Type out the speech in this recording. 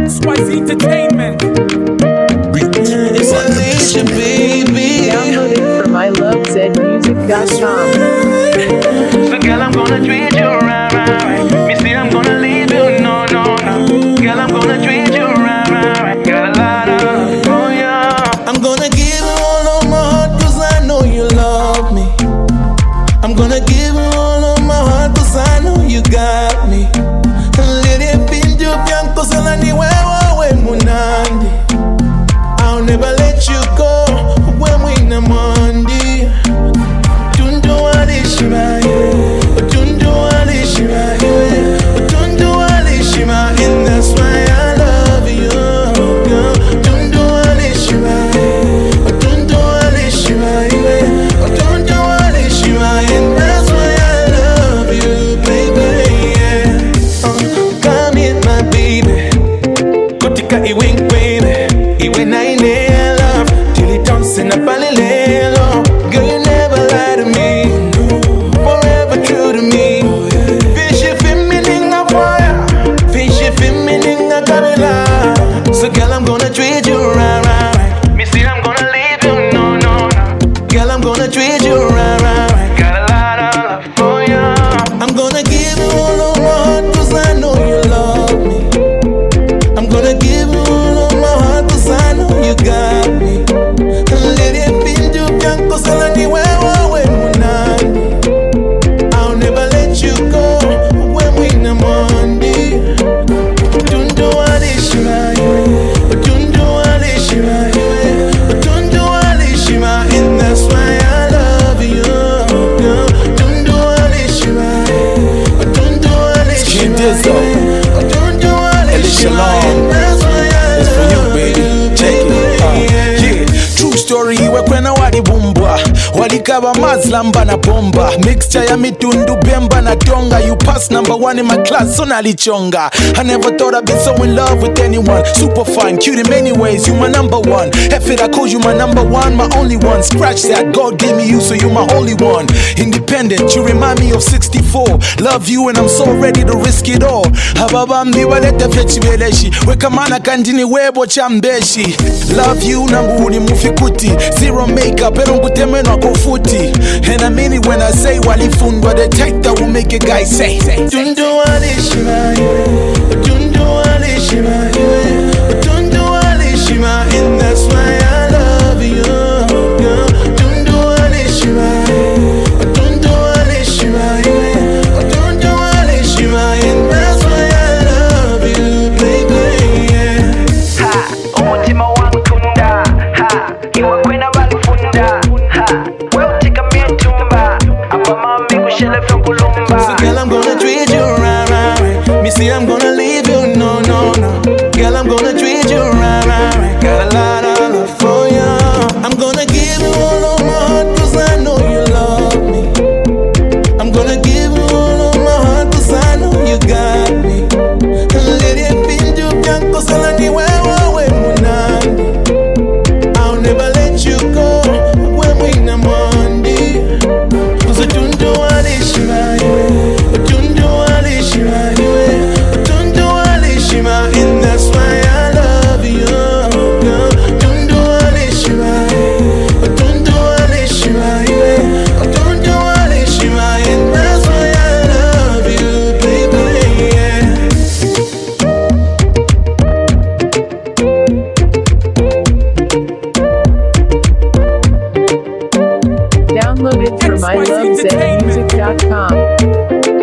XYZ Entertainment. It's Alicia, baby. Download it from ilovezmusic.com. So girl, I'm gonna treat you right. Me say I'm gonna leave you, no. Girl, I'm gonna treat you right. Got a lot of love for you. I'm gonna give you all of my heart, cause I know you love me. I'm gonna give you all of my heart, cause I know you got me. Lady Pinju Bianco Salani Wewe Munandi. I'll never let you go when we in the Monday. Tundu Alishima, Tundu Alishima, Tundu Alishima, and that's why I love you. Tundu Alishima, Tundu Alishima, Tundu Alishima, and that's why I love you, baby. Come here, my baby. Kutika iwing, baby. Iwe naine love till it turns in a palilelo. Girl, you never lie to me. Forever true to me. Fishy feminine a fire. Fishy feminine a kabila. So girl, I'm gonna treat you right. Me say I'm gonna leave you, no. Girl, I'm gonna treat you right. Got a lot of love for you. I'm gonna give you all of my heart, cause I know you love me. I'm gonna give you all of my heart, cause I know you got me. Lady Pinju Bianco Salani Wewe Munandi. I'll never let you go when we in the Monday. Tundu Alishima, Tundu Alishima, Tundu Alishima, and that's why I love you. Tundu Alishima, Tundu Alishima, Tundu Alishima, and that's why I It's for you, love baby. you. Check it. Yeah. True story, iwe kwena walibumbwa walikaba mazlamba na bomba mixture ya mitundu bemba na tonga. You pass number 1 in my class, so nalichonga. I never thought I'd be so in love with anyone. Super fine, cute in many ways, you my number one. F it, I call you my number one, my only one. Scratch that, God gave me you, so you my holy one. Independent, you remind me of 64. Love you and I'm so ready to risk it all. Hababambi walete fechibeleshi weka mana kandini webo chambeshi. Love you nanguni mufikuti. Zero makeup, pero ngutemeno kofuti. And I mean it when I say walifundwa. The tech that will make a guy say Tundu Alishima, Tundu Alishima, Tundu Alishima, and that's why I love you. Tundu Alishima, Tundu Alishima, Tundu Alishima, and that's why I love you, baby. Ha, umutima wangu tunda. Ha, iwe kwena balufunda. Ha, wewe tika mietumba. Apa mami kushelefe kulumba. So girl, I'm gonna treat you right. Me say I'm gonna leave you, no. Girl, I'm gonna treat you right. Got a lot of love for you. I'm gonna give you all of my heart, cause I know you love me. I'm gonna give you all of my heart, cause I know you got me. Lady Pinju Bianco Salani Wewe Munandi. I'll never let you go when we in the Monday. Cause I Tundu Alishima, Tundu Alishima, Tundu Alishima, and that's why I love you. Tundu Alishima, Tundu Alishima, Tundu Alishima, and that's why I love you, baby. Download it from ilovezmusic.com.